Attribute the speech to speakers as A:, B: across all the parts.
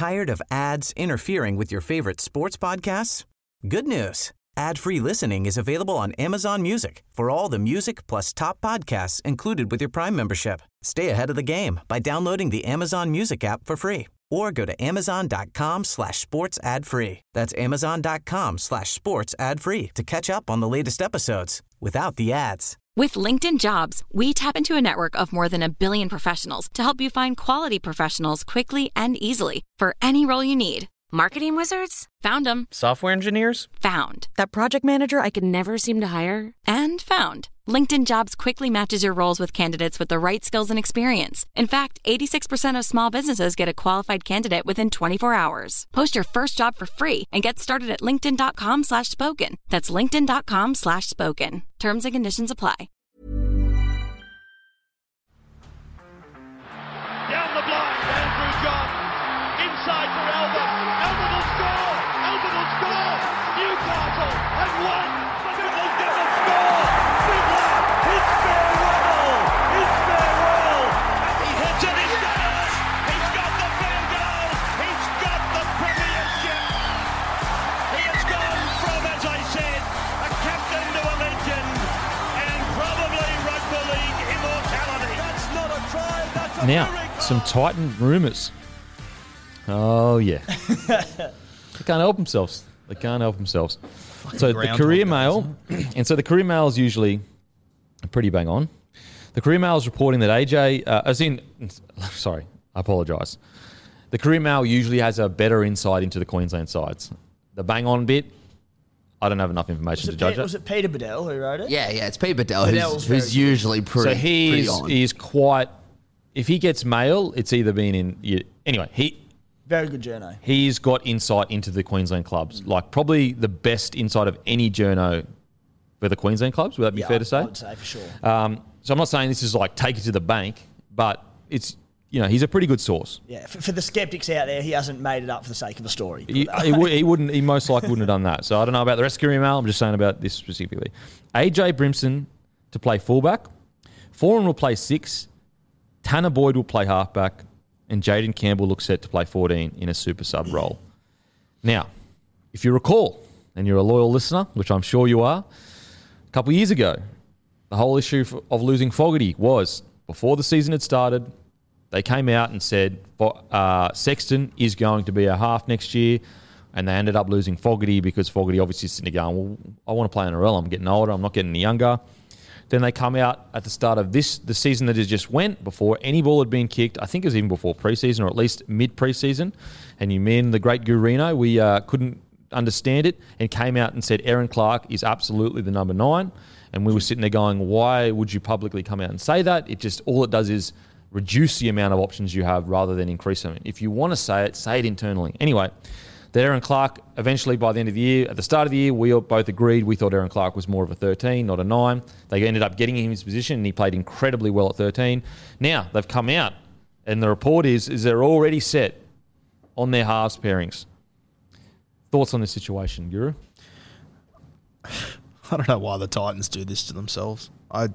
A: Tired of ads interfering with your favorite sports podcasts? Good news. Ad-free listening is available on Amazon Music for all the music plus top podcasts included with your Prime membership. Stay ahead of the game by downloading the Amazon Music app for free or go to amazon.com/sports ad free. That's amazon.com/sports ad free to catch up on the latest episodes without the ads.
B: With LinkedIn Jobs, we tap into a network of more than 1 billion professionals to help you find quality professionals quickly and easily for any role you need. Marketing wizards? Found them.
C: Software engineers?
B: Found. That project manager I could never seem to hire? And found. LinkedIn Jobs quickly matches your roles with candidates with the right skills and experience. In fact, 86% of small businesses get a qualified candidate within 24 hours. Post your first job for free and get started at linkedin.com/spoken. That's linkedin.com/spoken. Terms and conditions apply.
D: Down the blind, Andrew John. Inside for Albert. Albert will score. Albert will score. Newcastle have won. Fiddler's going to score. Fiddler, it's farewell. It's farewell. And he hits it. He's got it. He's got the field goal. He's got the premiership. He has gone from, as I said, a captain to a legend, and probably rugby league immortality. That's not a try. That's a
E: Now,
D: miracle.
E: some Titan rumours. Oh, yeah. They can't help themselves. So the Courier Mail, and so the Courier Mail is usually pretty bang on. The Courier Mail is reporting that sorry, I apologise. The Courier Mail usually has a better insight into the Queensland sides. The bang on bit, I don't have enough information to judge it.
F: Was it Peter Bedell who wrote it?
G: Yeah, it's Pete Bedell,
F: Bedell's
G: who's
F: very
G: usually pretty,
E: So
G: pretty on.
E: he's quite, if he gets mail, it's either been in, anyway,
F: Very good journo.
E: he's got insight into the Queensland clubs, like probably the best insight of any journo for the Queensland clubs. Would that be fair to say?
F: I would say for sure.
E: So I'm not saying this is like take it to the bank, but it's, he's a pretty good source.
F: Yeah, for the skeptics out there, he hasn't made it up for the sake of a story.
E: He most likely wouldn't have done that. So I don't know about the rest of Courier Mail. I'm just saying about this specifically. AJ Brimson to play fullback. Foran will play 6. Tanner Boyd will play halfback. And Jaden Campbell looks set to play 14 in a super sub role. Now, if you recall, and you're a loyal listener, which I'm sure you are, a couple of years ago, the whole issue of losing Fogarty was, before the season had started, they came out and said Sexton is going to be a half next year, and they ended up losing Fogarty because Fogarty obviously is sitting there going, well, I want to play NRL, I'm getting older, I'm not getting any younger. Then they come out at the start of the season that has just went, before any ball had been kicked. I think it was even before preseason, or at least mid-preseason. And me and the great Gurino, we couldn't understand it, and came out and said Aaron Clark is absolutely the number 9. And we were sitting there going, why would you publicly come out and say that? All it does is reduce the amount of options you have rather than increase them. If you want to say it internally. Anyway, that Aaron Clark, eventually by the end of the year, at the start of the year, we both agreed we thought Aaron Clark was more of a 13, not a 9. They ended up getting him in his position, and he played incredibly well at 13. Now, they've come out, and the report is they're already set on their halves pairings. Thoughts on this situation, Guru?
H: I don't know why the Titans do this to themselves.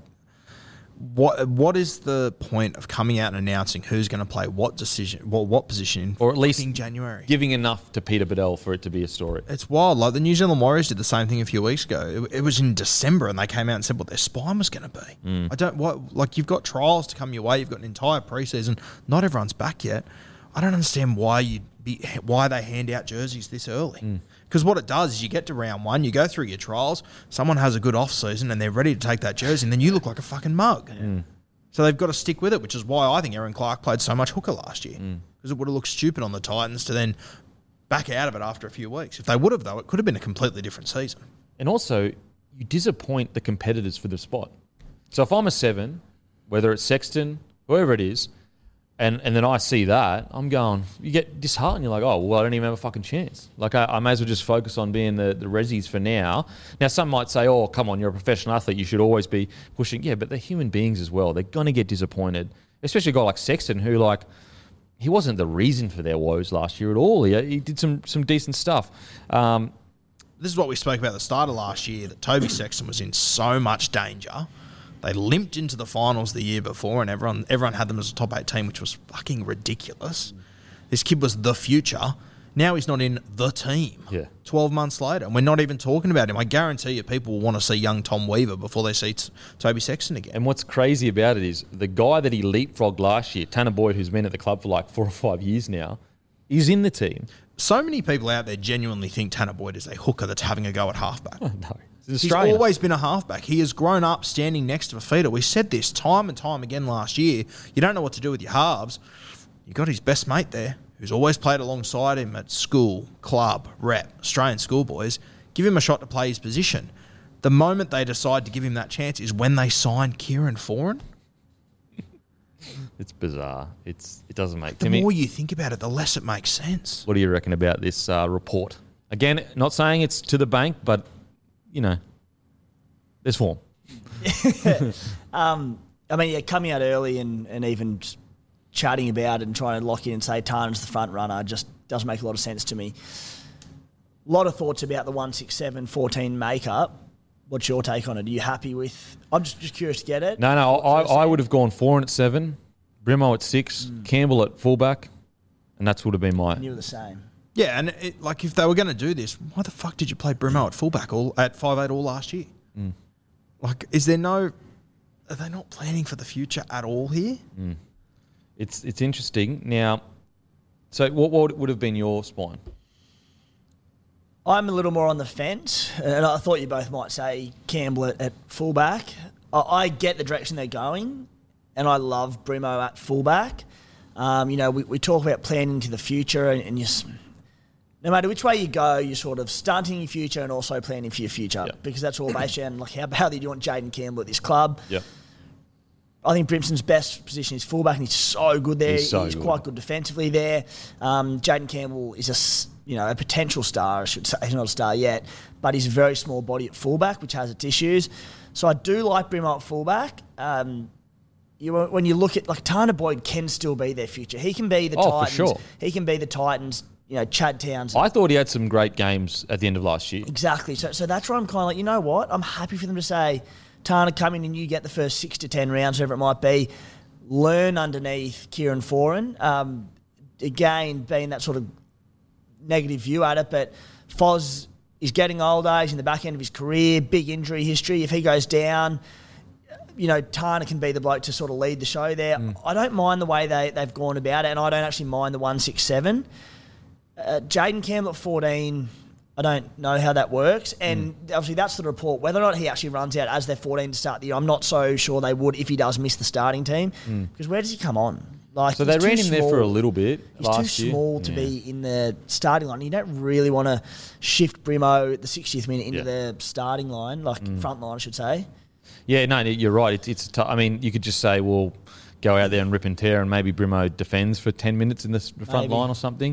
H: What is the point of coming out and announcing who's going to play what position in,
E: or at least
H: in January?
E: Giving enough to Peter Bedell for it to be a story.
H: It's wild. Like the New Zealand Warriors did the same thing a few weeks ago. It was in December, and they came out and said what their spine was going to be. You've got trials to come your way. You've got an entire preseason. Not everyone's back yet. I don't understand why they hand out jerseys this early. Because what it does is you get to round 1, you go through your trials, someone has a good off-season and they're ready to take that jersey, and then you look like a fucking mug. So they've got to stick with it, which is why I think Aaron Clark played so much hooker last year. Because it would have looked stupid on the Titans to then back out of it after a few weeks. If they would have, though, it could have been a completely different season.
E: And also, you disappoint the competitors for the spot. So if I'm a 7, whether it's Sexton, whoever it is, and then I see that, I'm going, you get disheartened. You're like, oh, well, I don't even have a fucking chance. Like, I may as well just focus on being the Rezzies for now. Now, some might say, oh, come on, you're a professional athlete. You should always be pushing. Yeah, but they're human beings as well. They're going to get disappointed, especially a guy like Sexton who, like, he wasn't the reason for their woes last year at all. He did some decent stuff.
H: This is what we spoke about at the start of last year, that Toby Sexton was in so much danger. They limped into the finals the year before, and everyone had them as a top 8 team, which was fucking ridiculous. This kid was the future. Now he's not in the team.
E: Yeah.
H: 12 months later, and we're not even talking about him. I guarantee you people will want to see young Tom Weaver before they see Toby Sexton again.
E: And what's crazy about it is the guy that he leapfrogged last year, Tanner Boyd, who's been at the club for like 4 or 5 years now, is in the team.
H: So many people out there genuinely think Tanner Boyd is a hooker that's having a go at halfback.
E: Oh, no.
H: He's always been a halfback. He has grown up standing next to Fifita. We said this time and time again last year. You don't know what to do with your halves. You got his best mate there, who's always played alongside him at school, club, rep, Australian schoolboys. Give him a shot to play his position. The moment they decide to give him that chance is when they sign Kieran Foran.
E: It's bizarre. It doesn't make...
H: The more you think about it, the less it makes sense.
E: What do you reckon about this report? Again, not saying it's to the bank, but, there's form.
F: Coming out early and even chatting about it and trying to lock in and say Tana's the front runner just doesn't make a lot of sense to me. A lot of thoughts about the 1-6-7-14 makeup. What's your take on it? Are you happy with... I'm just curious to get it.
E: No, I would have gone Foran at 7, Brimo at 6, Campbell at fullback, and that would have been my...
F: And you were the same.
H: Yeah, and if they were going to do this, why the fuck did you play Brimo at fullback at 5'8" all last year? Is there no... Are they not planning for the future at all here?
E: It's interesting. Now, so what would have been your spine?
F: I'm a little more on the fence, and I thought you both might say Campbell at fullback. I get the direction they're going, and I love Brimo at fullback. We talk about planning to the future, and no matter which way you go, you're sort of stunting your future and also planning for your future, because that's all based on how badly do you want Jayden Campbell at this club.
E: Yeah.
F: I think Brimson's best position is fullback, and he's so good there. He's quite good defensively there. Jayden Campbell is a potential star, I should say. He's not a star yet, but he's a very small body at fullback, which has its issues. So I do like Brimo at fullback. When you look at, Tanner Boyd can still be their future. He can be the Titans.
E: For sure.
F: He can be the Titans, Chad Townsend.
E: I thought he had some great games at the end of last year.
F: Exactly. So that's where I'm kind of like, you know what? I'm happy for them to say, Tana, come in and you get the first 6 to 10 rounds, whatever it might be. Learn underneath Kieran Foran. Again, being that sort of negative view at it, but Foz is getting older. He's in the back end of his career, big injury history. If he goes down, Tana can be the bloke to sort of lead the show there. I don't mind the way they've gone about it, and I don't actually mind the 1-6-7. Jayden Campbell at 14... I don't know how that works. And obviously that's the report. Whether or not he actually runs out as their 14 to start the year, I'm not so sure they would if he does miss the starting team. Because where does he come on?
E: So they ran him there for a little bit last year.
F: He's too small to be in the starting line. You don't really want to shift Brimo at the 60th minute into the starting line, front line, I should say. Yeah, no,
E: you're right. You could just say, well, go out there and rip and tear, and maybe Brimo defends for 10 minutes in the front line or something.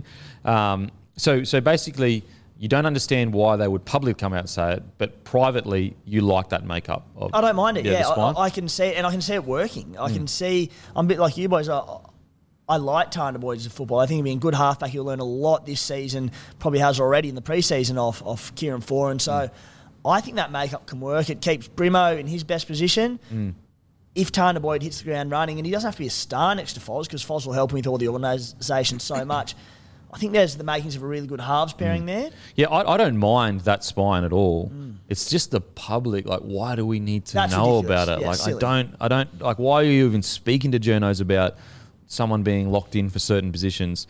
E: So basically... You don't understand why they would publicly come out and say it, but privately you like that makeup.
F: I don't mind it, I can see it, and I can see it working. I can see, I'm a bit like you boys, I like Tanner Boyd as a football. I think he'll be a good halfback. He'll learn a lot this season, probably has already in the pre-season off Kieran Foran. So I think that makeup can work. It keeps Brimo in his best position. If Tanner Boyd hits the ground running, and he doesn't have to be a star next to Foz, because Foz will help him with all the organisation so much. I think there's the makings of a really good halves pairing there.
E: Yeah, I don't mind that spine at all. It's just the public. Why do we need to know about it?
F: Yeah, silly.
E: I don't. Why are you even speaking to journos about someone being locked in for certain positions?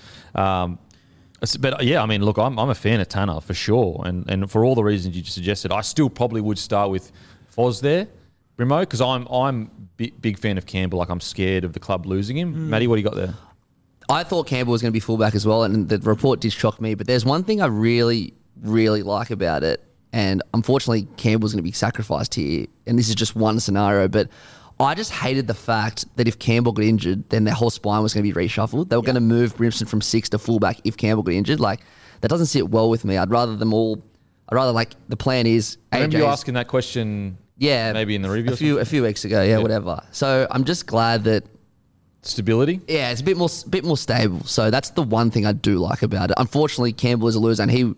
E: But yeah, look, I'm a fan of Tanner for sure, and for all the reasons you just suggested, I still probably would start with Foz there, Brimo, because I'm big fan of Campbell. I'm scared of the club losing him. Matty, what do you got there?
C: I thought Campbell was going to be fullback as well, and the report did shock me. But there's one thing I really, really like about it, and unfortunately Campbell's going to be sacrificed here, and this is just one scenario, but I just hated the fact that if Campbell got injured, then their whole spine was going to be reshuffled. They were going to move Brimson from 6 to fullback if Campbell got injured. That doesn't sit well with me. I'd rather the plan is...
E: Remember you asking that question maybe in the review
C: a few weeks ago, whatever. So I'm just glad that...
E: Stability?
C: Yeah, it's a bit more stable. So that's the one thing I do like about it. Unfortunately, Campbell is a loser, and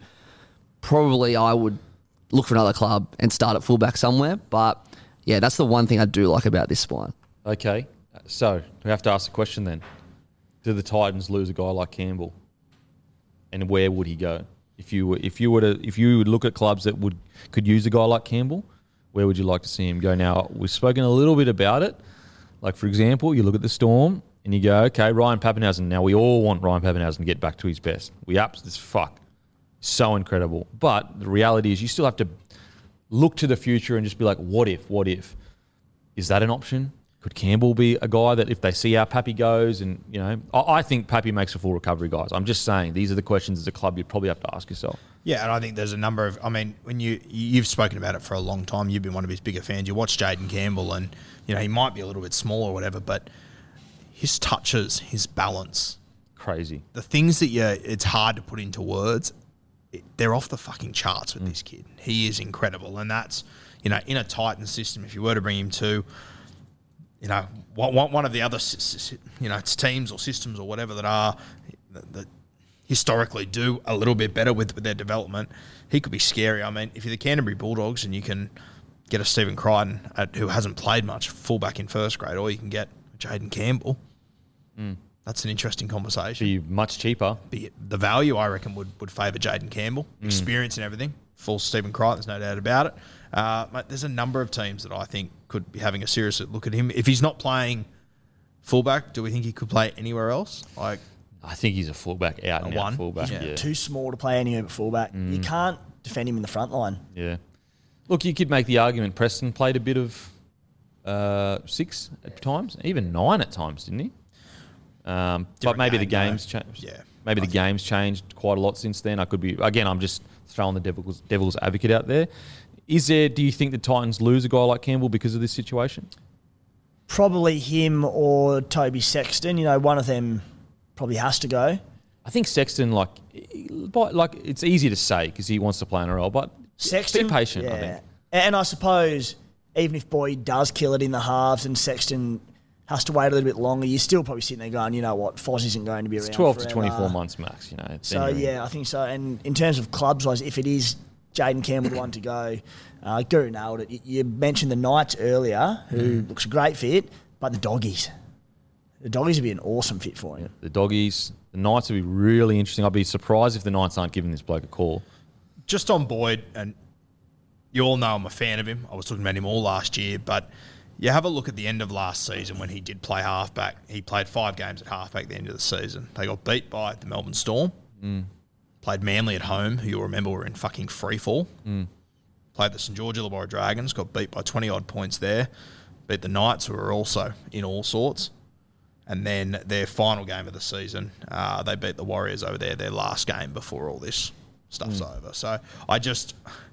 C: I would look for another club and start at fullback somewhere. But yeah, that's the one thing I do like about this spine.
E: Okay, so we have to ask the question then. do the Titans lose a guy like Campbell? And where would he go? If you would look at clubs that could use a guy like Campbell, where would you like to see him go? Now, we've spoken a little bit about it. Like, for example, you look at the Storm and you go, okay, Ryan Pappenhausen. Now, we all want Ryan Pappenhausen to get back to his best. So incredible. But the reality is you still have to look to the future and just be like, what if? Is that an option? Could Campbell be a guy that if they see how Pappy goes and, you know, I think Pappy makes a full recovery, guys. I'm just saying these are the questions as a club you'd probably have to ask yourself.
H: Yeah, and I think there's a number of, I mean, when you've spoken about it for a long time, you've been one of his bigger fans. You watch Jaden Campbell and, you know, he might be a little bit small or whatever, but his touches, his balance.
E: Crazy.
H: The things that it's hard to put into words, they're off the fucking charts with this kid. He is incredible. And that's, you know, in a Titan system, if you were to bring him to, you know, one of the other, you know, it's teams or systems or whatever that historically do a little bit better with their development, he could be scary. I mean, if you're the Canterbury Bulldogs and you can get a Stephen Crichton who hasn't played much, fullback in first grade, or you can get Jaden Campbell, that's an interesting conversation.
E: Be much cheaper.
H: The value, I reckon, would favour Jaden Campbell. Experience and everything. Full Stephen Crichton, there's no doubt about it. Mate, there's a number of teams that I think could be having a serious look at him. If he's not playing fullback, do we think he could play anywhere else? Like,
E: I think he's a fullback, out and out fullback.
F: Yeah. Too small to play anywhere but fullback. You can't defend him in the front line.
E: Yeah. Look, you could make the argument Preston played a bit of 6 at times, even 9 at times, didn't he? But maybe the game's changed.
H: Yeah.
E: Maybe the game's changed quite a lot since then. I'm just throwing the devil's advocate out there. Do you think the Titans lose a guy like Campbell because of this situation?
F: Probably him or Toby Sexton. You know, one of them probably has to go.
E: I think Sexton, like it's easy to say because he wants to play in a role, but
F: Sexton,
E: be patient,
F: yeah.
E: I think.
F: And I suppose even if Boyd does kill it in the halves and Sexton has to wait a little bit longer, you're still probably sitting there going, you know what, Foz isn't going to be around
E: 12
F: forever.
E: to 24 months max, you know.
F: So, yeah, I think so. And in terms of clubs-wise, if it is Jaden Campbell the one to go, Guru nailed it. You mentioned the Knights earlier, who looks a great fit, but the Doggies. The Doggies would be an awesome fit for him.
E: The Doggies, the Knights would be really interesting. I'd be surprised if the Knights aren't giving this bloke a call.
H: Just on Boyd, and you all know I'm a fan of him. I was talking about him all last year, but you have a look at the end of last season when he did play halfback. He played 5 games at halfback at the end of the season. They got beat by the Melbourne Storm. Played Manly at home, who you'll remember were in fucking freefall. Played the St George Illawarra Dragons, got beat by 20-odd points there. Beat the Knights, who were also in all sorts. And then their final game of the season, they beat the Warriors over there, their last game before all this stuff's over. So I just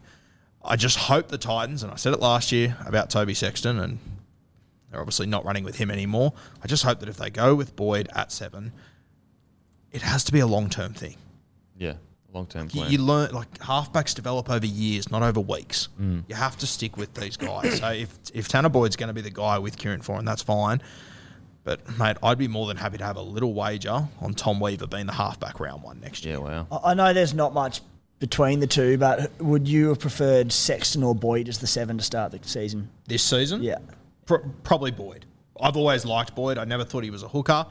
H: hope the Titans, and I said it last year about Toby Sexton, and they're obviously not running with him anymore. I just hope that if they go with Boyd at 7, it has to be a long-term thing.
E: Yeah, long-term plan.
H: You learn, like, halfbacks develop over years, not over weeks. You have to stick with these guys. So if Tanner Boyd's going to be the guy with Kieran Foran, that's fine. But, mate, I'd be more than happy to have a little wager on Tom Weaver being the halfback round 1 next year.
E: Yeah, wow.
F: I know there's not much between the two, but would you have preferred Sexton or Boyd as the 7 to start the season?
H: This season?
F: Yeah.
H: Probably Boyd. I've always liked Boyd. I never thought he was a hooker.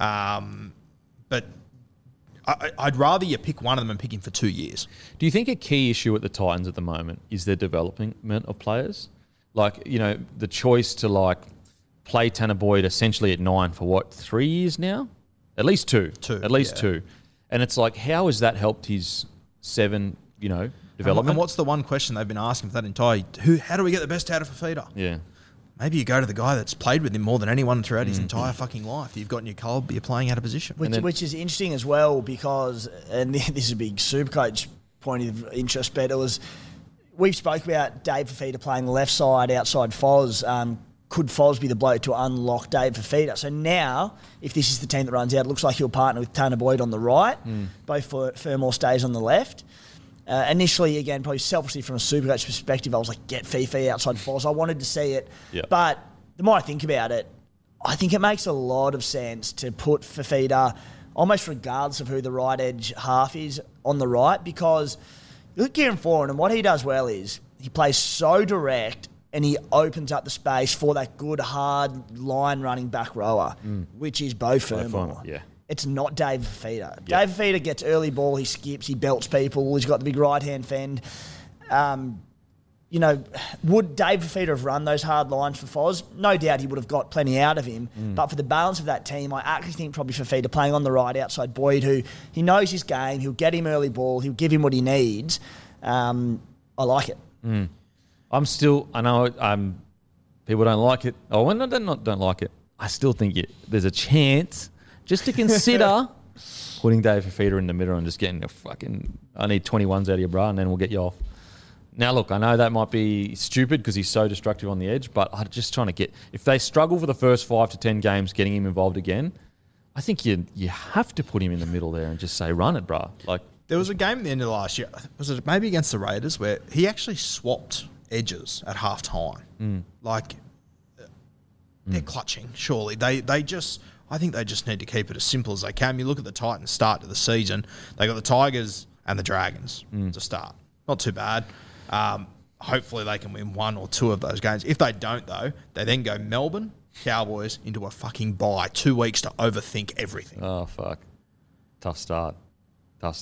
H: But I'd rather you pick one of them and pick him for 2 years.
E: Do you think a key issue at the Titans at the moment is their development of players? Like, you know, the choice to, like, play Tanner Boyd essentially at 9 for, 3 years now? At least 2. At least 2. And it's like, how has that helped his 7, development?
H: And what's the one question they've been asking for that entire... How do we get the best out of Fafita?
E: Yeah.
H: Maybe you go to the guy that's played with him more than anyone throughout his entire fucking life. You've got in your club, you're playing out of position.
F: Which is interesting as well because, and this is a big Supercoach point of interest, but we've spoke about Dave Fafita playing the left side outside Foz. Could Foz be the bloke to unlock Dave Fafita? So now, if this is the team that runs out, it looks like he'll partner with Tanner Boyd on the right. Both Fermor stays on the left. Initially, again, probably selfishly from a Supercoach perspective, I was like, get Fifi outside Foz. I wanted to see it.
E: Yep.
F: But the more I think about it, I think it makes a lot of sense to put Fafita, almost regardless of who the right edge half is, on the right, because look at Kieran Foran, and what he does well is he plays so direct and he opens up the space for that good, hard line running back rower, which is Beau Fermor.
E: Yeah.
F: it's not David Fifita. David Fifita gets early ball, he skips, he belts people, he's got the big right-hand fend. Would David Fifita have run those hard lines for Foz? No doubt he would have got plenty out of him. But for the balance of that team, I actually think probably Fifita playing on the right outside Boyd, who he knows his game, he'll get him early ball, he'll give him what he needs. I like it.
E: I know people don't like it. Oh, well, no, don't like it. I still think there's a chance just to consider putting Dave Fifita in the middle and just getting I need 21s out of your bra and then we'll get you off. Now, look, I know that might be stupid because he's so destructive on the edge, but I'm just trying to get... If they struggle for the first 5 to 10 games getting him involved again, I think you have to put him in the middle there and just say, run it, bruh.
H: There was a game at the end of last year, was it maybe against the Raiders, where he actually swapped edges at half time. They're clutching, surely. I think they just need to keep it as simple as they can. You look at the Titans' start to the season, they got the Tigers and the Dragons to start. Not too bad. Hopefully they can win 1 or 2 of those games. If they don't, though, they then go Melbourne, Cowboys into a fucking bye. 2 weeks to overthink everything.
E: Oh, fuck. Tough start. Just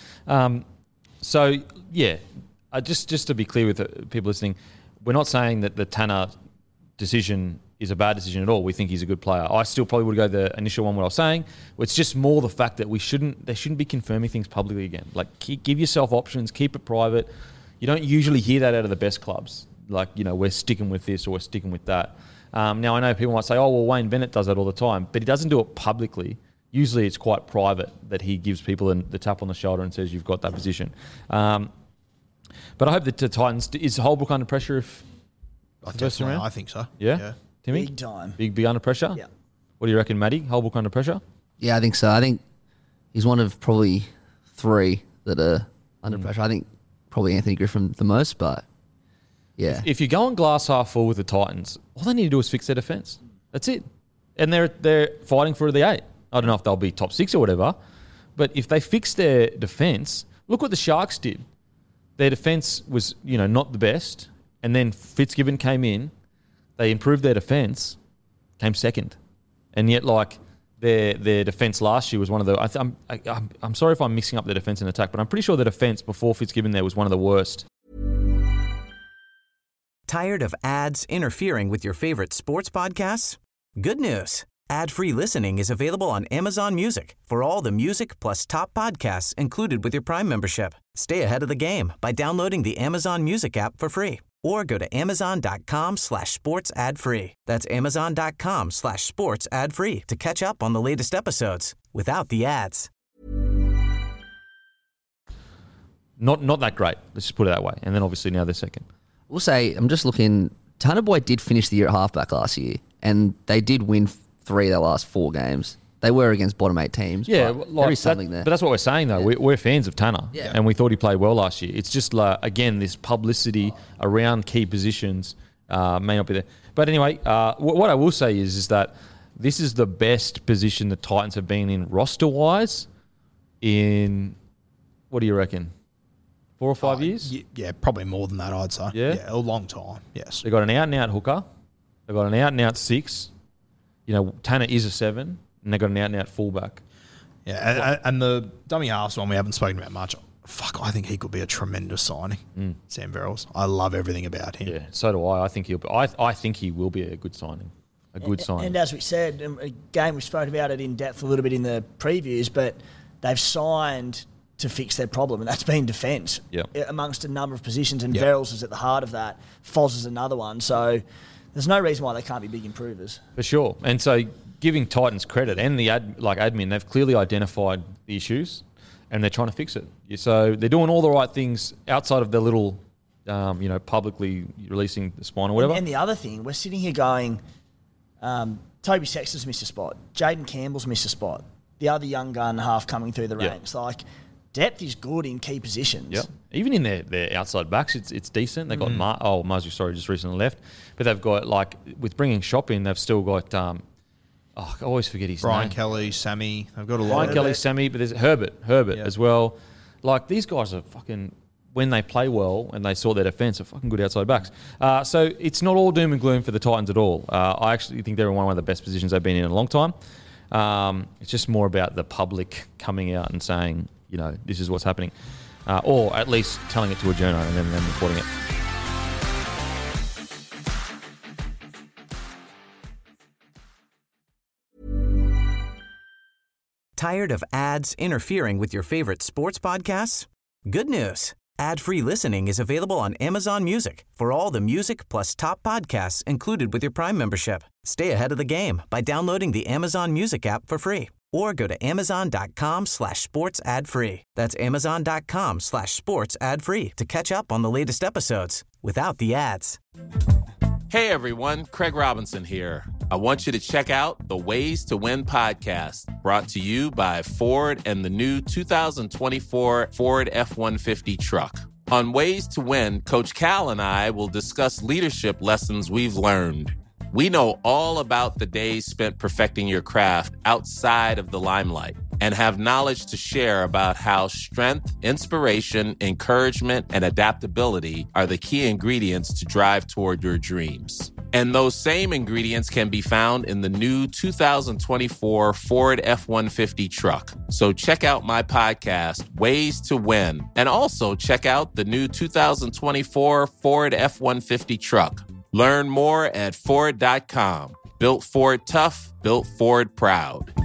E: to be clear with people listening, we're not saying that the Tanner decision is a bad decision at all. We think he's a good player. I still probably would go the initial one, what I was saying. It's just more the fact that they shouldn't be confirming things publicly again. Give yourself options, keep it private. You don't usually hear that out of the best clubs. We're sticking with this or we're sticking with that. Now, I know people might say, oh, well, Wayne Bennett does that all the time, but he doesn't do it publicly. Usually it's quite private that he gives people the tap on the shoulder and says, you've got that position. But I hope that the Titans... Is Holbrook under pressure
H: I think so.
E: Yeah? Timmy?
F: Big time.
E: Big under pressure?
F: Yeah.
E: What do you reckon, Matty? Holbrook under pressure?
C: Yeah, I think so. I think he's one of probably 3 that are under pressure. I think probably Anthony Griffin the most, but yeah.
E: If you're going glass half full with the Titans, all they need to do is fix their defence. That's it. And they're fighting for the 8. I don't know if they'll be top 6 or whatever, but if they fix their defence, look what the Sharks did. Their defence was, not the best, and then Fitzgibbon came in, they improved their defence, came second. And yet, their defence last year was one of the... I'm sorry if I'm mixing up the defence and attack, but I'm pretty sure the defence before Fitzgibbon there was one of the worst.
A: Tired of ads interfering with your favorite sports podcasts? Good news. Ad-free listening is available on Amazon Music for all the music plus top podcasts included with your Prime membership. Stay ahead of the game by downloading the Amazon Music app for free or go to amazon.com/sports ad free. That's amazon.com/sports ad free to catch up on the latest episodes without the ads.
E: Not that great. Let's just put it that way. And then obviously now they're second.
C: We'll say, I'm just looking, Tanner Boyd did finish the year at halfback last year, and they did win 3 of their last 4 games. They were against bottom 8 teams.
E: Yeah,
C: there is something there.
E: But that's what we're saying, though.
C: Yeah.
E: We're fans of Tanner,
C: Yeah.
E: and we thought he played well last year. It's just, again, this publicity around key positions may not be there. But anyway, what I will say is that this is the best position the Titans have been in roster-wise in, what do you reckon, 4 or 5 years?
H: Yeah, probably more than that, I'd say.
E: Yeah?
H: A long time, yes.
E: They got an out-and-out hooker. They got an out-and-out 6. Tanner is a 7, and they got an out-and-out fullback.
H: Yeah, and the dummy halves one we haven't spoken about much. I think he could be a tremendous signing. Sam Verrills. I love everything about him.
E: Yeah, so do I. I think he will be a good signing. A good signing.
F: And as we said, again, we spoke about it in depth a little bit in the previews, but they've signed to fix their problem, and that's been defence amongst a number of positions, and Verrills is at the heart of that. Foz is another one, so there's no reason why they can't be big improvers.
E: For sure. And so giving Titans credit and the admin, they've clearly identified the issues and they're trying to fix it. So they're doing all the right things outside of their little, publicly releasing the spine or whatever.
F: And the other thing, we're sitting here going, Toby Sexton's missed a spot. Jaden Campbell's missed a spot. The other young gun half coming through the ranks. Depth is good in key positions.
E: Yep. Even in their outside backs, it's decent. They've got Muzzy, just recently left. But they've got, with bringing Shop in, they've still got, I always forget his
H: Brian
E: name.
H: Kelly, Sammy. They've got a lot.
E: Brian Kelly, Sammy, but there's Herbert as well. These guys are fucking, when they play well and they sort their defence, are fucking good outside backs. So it's not all doom and gloom for the Titans at all. I actually think they're in one of the best positions they've been in a long time. It's just more about the public coming out and saying, you know, this is what's happening. Or at least telling it to a journo and then reporting it.
A: Tired of ads interfering with your favorite sports podcasts? Good news. Ad-free listening is available on Amazon Music for all the music plus top podcasts included with your Prime membership. Stay ahead of the game by downloading the Amazon Music app for free or go to amazon.com/sports ad free. That's amazon.com/sports ad free to catch up on the latest episodes without the ads.
G: Hey everyone, Craig Robinson here. I want you to check out the Ways to Win podcast, brought to you by Ford and the new 2024 Ford F-150 truck. On Ways to Win, Coach Cal and I will discuss leadership lessons we've learned. We know all about the days spent perfecting your craft outside of the limelight and have knowledge to share about how strength, inspiration, encouragement, and adaptability are the key ingredients to drive toward your dreams. And those same ingredients can be found in the new 2024 Ford F-150 truck. So check out my podcast, Ways to Win, and also check out the new 2024 Ford F-150 truck. Learn more at Ford.com. Built Ford tough, built Ford proud.